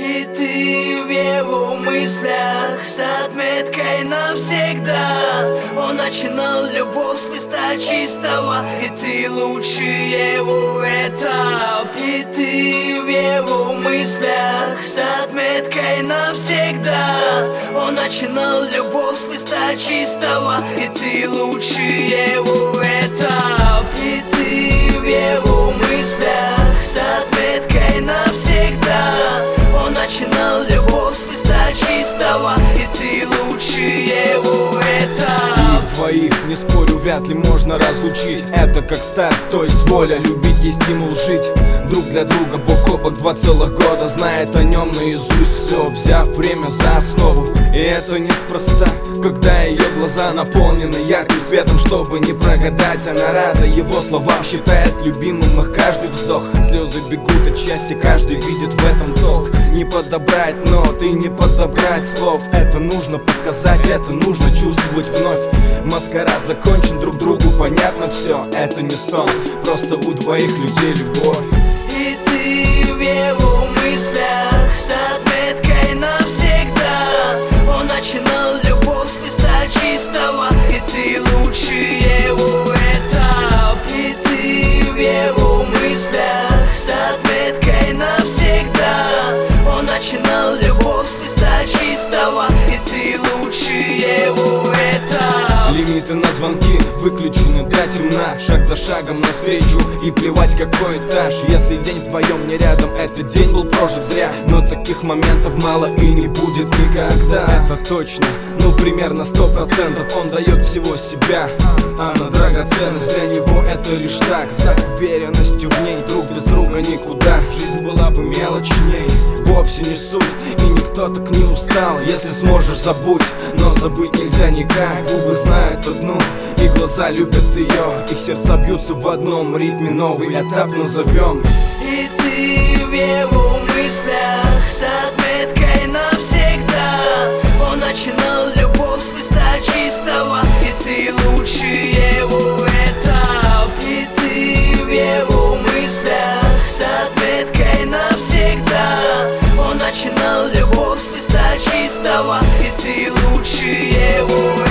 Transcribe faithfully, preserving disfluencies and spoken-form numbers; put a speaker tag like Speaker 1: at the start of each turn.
Speaker 1: И ты в его мыслях с отметкой навсегда. Он начинал любовь с листа чистого, и ты лучше его этап. И ты в его мыслях с отметкой навсегда. Он начинал любовь с листа чистого, и ты лучше его этап. И ты в его мыслях с отметкой навсегда. Он начинал любовь с листа чистого, и ты лучше его этап.
Speaker 2: И двоих, не спорю, вряд ли можно разлучить. Это как старт, то есть воля, любить и стимул жить. Друг для друга, бок о бок, два целых года. Знает о нем наизусть все, взяв время за основу. И это неспроста, когда ее глаза наполнены ярким светом. Чтобы не прогадать, она рада его словам, считает любимым их каждый вздох. Слезы бегут от счастья, каждый видит в этом толк. Не подобрать нот и не подобрать слов. Это нужно показать, это нужно чувствовать вновь. Маскарад закончен, друг другу понятно все. Это не сон, просто у двоих людей любовь.
Speaker 1: И ты в его мыслях с отметкой навсегда. Он начинал любовь с листа чистого, и ты лучше его этап. И ты в его мыслях с отметкой навсегда. Он начинал любовь с листа чистого, и ты лучше его этап.
Speaker 2: Лимиты на звонки выключены до темна. Шаг за шагом навстречу, и плевать какой этаж. Если день вдвоем не рядом, этот день был прожит зря. Но таких моментов мало и не будет никогда. Это точно, ну примерно сто процентов. Он дает всего себя, а на драгоценность для него это лишь так. Знак уверенностью в ней, друг без друга никуда. Жизнь была бы мелочней, вовсе не суть. И никто так не устал, если сможешь забудь. Но забыть нельзя никак, губы знают одну, и глаза любят ее. Их сердца бьются в одном ритме, новый этап назовем.
Speaker 1: И ты в его мыслях с отметкой навсегда. Он начинал любовь с листа чистого, и ты лучше его этап. И ты в его мыслях с отметкой навсегда. Он начинал любовь с листа чистого, и ты лучше его